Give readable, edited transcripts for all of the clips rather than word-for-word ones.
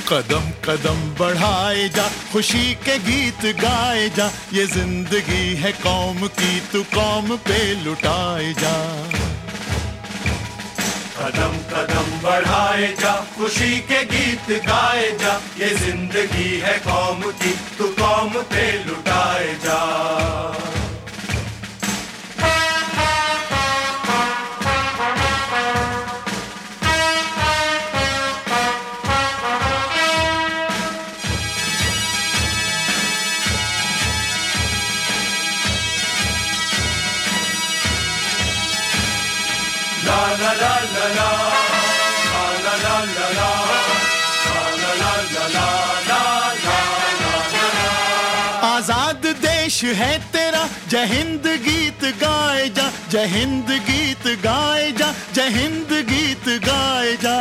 कदम कदम बढ़ाए जा, खुशी के गीत गाए जा, ये जिंदगी है कौम की, तू कौम पे लुटाए जा। कदम कदम बढ़ाए जा, खुशी के गीत गाए जा, ये जिंदगी है कौम की, तू कौम पे लुटाए जा। La la la la la, la la la la la, la la la la la, la la। आजाद देश है तेरा, जय हिंद गीत गाए जा, जय हिंद गीत गाए जा, जय हिंद गीत गाए जा।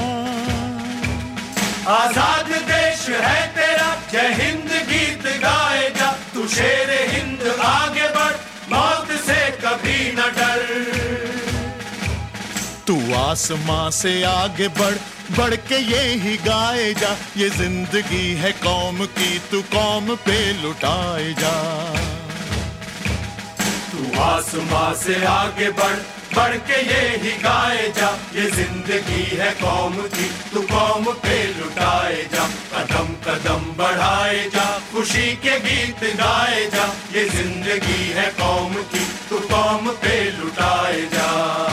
आजाद देश है तेरा, जय हिंद गीत गाए जा, तू शेर हिंद आगे बढ़, मौत से कभी न डर। तू आसमां से आगे बढ़, बढ़ के ये ही गाए जा, ये जिंदगी है कौम की, तू कौम पे लुटाए जा। तू आसमां से आगे बढ़, बढ़ के ये ही गाए जा, ये जिंदगी है कौम की, तू कौम पे लुटाए जा। कदम कदम बढ़ाए जा, खुशी के गीत गाए जा, ये जिंदगी है कौम की, तू कौम पे लुटाए जा।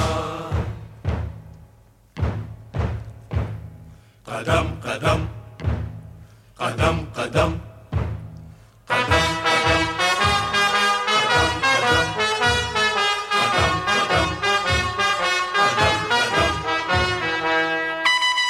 कदम कदम कदम कदम कदम कदम कदम कदम कदम कदम कदम कदम।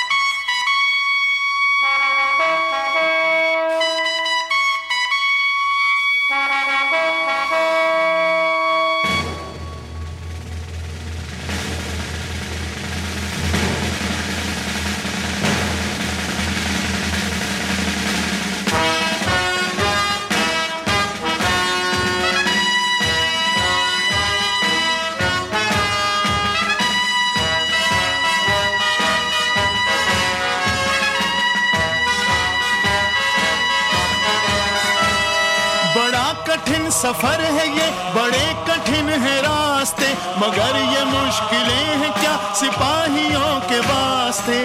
कठिन सफर है ये, बड़े कठिन है रास्ते, मगर ये मुश्किलें हैं क्या सिपाहियों के वास्ते।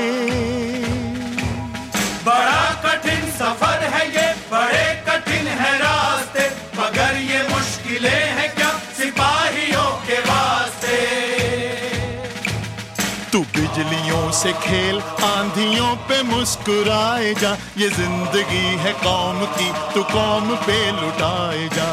बड़ा कठिन सफर है ये, बड़े कठिन है रास्ते, मगर ये मुश्किलें हैं क्या सिपाहियों के वास्ते। तू बिजलियों से खेल, आंधियों पे मुस्कुराए जा, ये जिंदगी है कौम की, तू कौम पे लुटाए जा।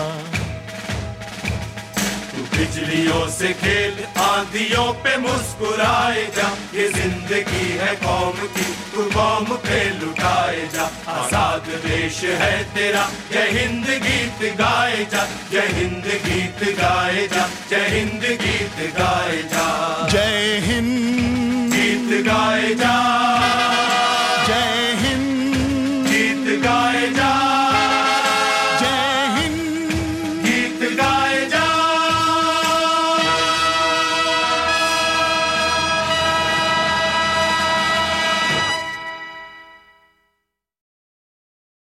तू बिजलियों से खेल, आंधियों पे मुस्कुराए जा, ये जिंदगी है कौम की, तू कौम पे लुटाए जा। आजाद देश है तेरा, जय हिंद गीत गाए जा, जय हिंद गीत गाए जा, जय हिंद गीत गाए जा, जय हिंद गीत गाए जा।